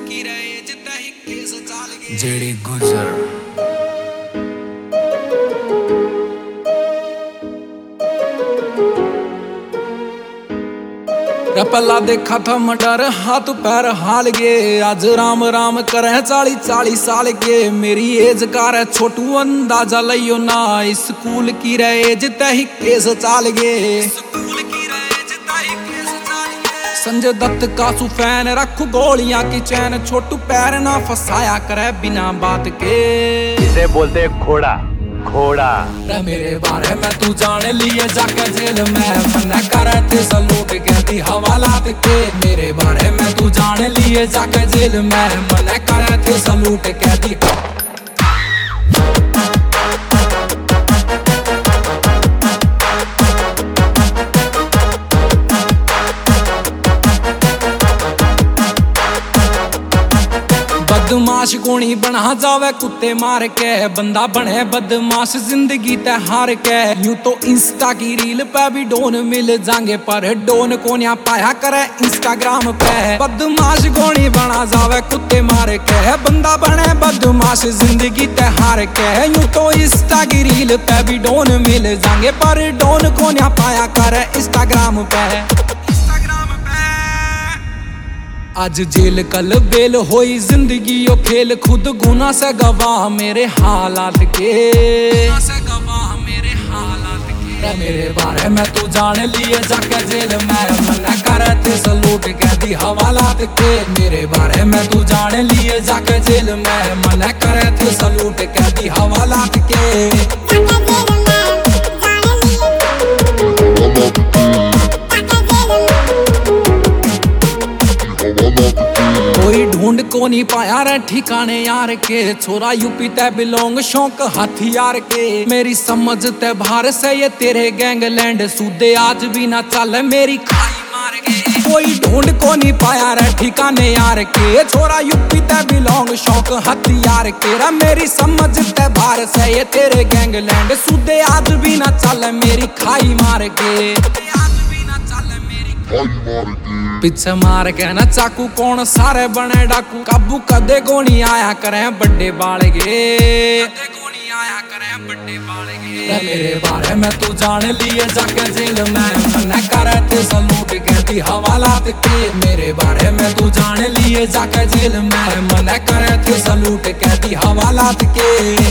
की रहे जितना ही केस चाल गए जेड़ी गुजर पहला देखा था मर्डर हाथ पैर हाल गए आज राम राम करे 40 साल के मेरी एज कार है छोटू अंदाजा लियो ना स्कूल की रहे जितना ही केस चाल गए संजय दत्त का सुफैन रखू गोलियां की चैन छोटू पैर ना फसाया करे बिना बात के इसे बोलते घोड़ा घोड़ा मेरे बारे में तू जाने लिए जाके जेल में मना करे थे सलूट कहती हवालात के मेरे बारे में तू जाने लिए जाके जेल में मना करे थे सलूट कहती बदमाश गोणी बना जावे कुत्ते मार के बंदा बने बदमाश जिंदगी ते हार के यूं तो इंस्टा की रील पे भी डोन मिल जाएंगे पर डोन को न्या पाया करे इंस्टाग्राम पे बदमाश गोणी बना जावे कुत्ते मार के बंदा बने बदमाश जिंदगी ते हार के यूं तो इंस्टा की रील पे भी डोन मिल जाएंगे पर डोन को न्या पाया करे इंस्टाग्राम पे आज जेल कल बेल होई जिंदगी यो खेल खुद गुना से गवाह मेरे हालात के मेरे बारे में तू जान लिए जाके जेल में मना करे थे सलूट कहती हवालात के मेरे बारे में तू जान लिए जाके जेल में मना करे थे सलूट कहती हवालात के कोई ढूंढ को नहीं पाया रे ठिकाने यार के छोरा यूपी ते बिलोंग शौक हथियार के मेरी समझ ते बाहर से ये तेरे गैंगलैंड सूदे आज भी ना चल मेरी खाई मार के कोई ढूंढ को नहीं पाया रे ठिकाने यार के छोरा यूपी ते बिलोंग शौक हथियार के रे मेरी समझ ते बाहर से ये तेरे गैंगलैंड सूदे आज भी ना चल मेरी खाई मार के पीछे मार के ना चाकू कौन सारे बने डाकू काबू कदे गोनी आया करे बड़े बालगे मेरे बारे में तू जान लिए जाके जेल में मना करे थे सलूट कहती हवालात के मेरे बारे में तू जान लिए जाके जेल में मना करे थे सलूट कहती हवालात के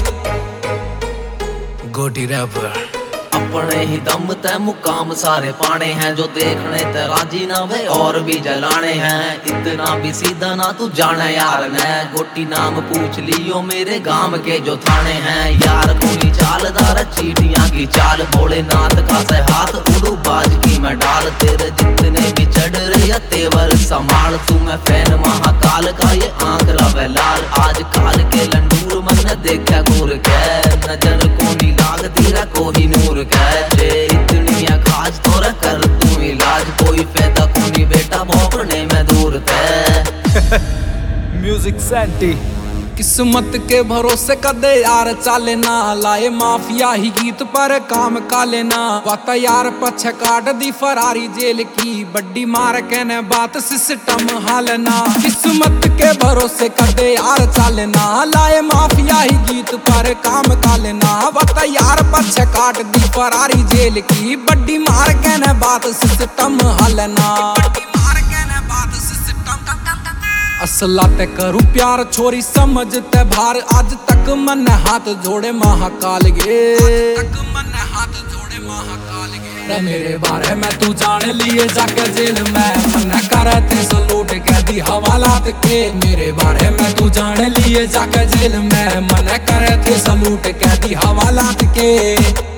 गोटी रैपर अपने ही दम ते मुकाम सारे पाने हैं जो देखने ते राजी ना वे और भी जलाने हैं इतना भी सीधा ना तू जाने यार ने गोटी नाम पूछ लियो मेरे गांव के जो थाने हैं यार कोई चालदार चीटियां की चाल भोलेनाथ का से हाथ उड़ू बाज की मैं डाल तेरे जितने भी चढ़ रहे तेवर संभाल तू मैं फैन महाकाल का ये आंख रवे लाल आज काल के लंडूर मन देखा घूर के नजर को नहीं लागती रा कोई नूर कहते इतनी खाज तोरा कर तू इलाज कोई फायदा को नहीं बेटा भोपने में दूर थे म्यूजिक सेंटी किस्मत के भरोसे कदे यार चाले ना लाए माफिया ही गीत पर काम का लेना वाता यार पछे काट दी फरारी जेल की बड्डी मार के ने बात सिस्टम हालना किस्मत के भरोसे कदे यार चाले ना लाए माफिया ही गीत पर काम का लेना वाता यार पछे काट दी फरारी जेल की बड्डी मार के ने बात सिस्टम हालना असला ते करू प्यार छोरी समझते भार आज तक मन हाथ जोड़े महाकाल गे मेरे बारे में तू जान लिए जाके जेल में मना करे थे सलूट कहती हवालात के मेरे बारे में तू जान लिए जाके जेल में मना करे थे सलूट कहती हवालात के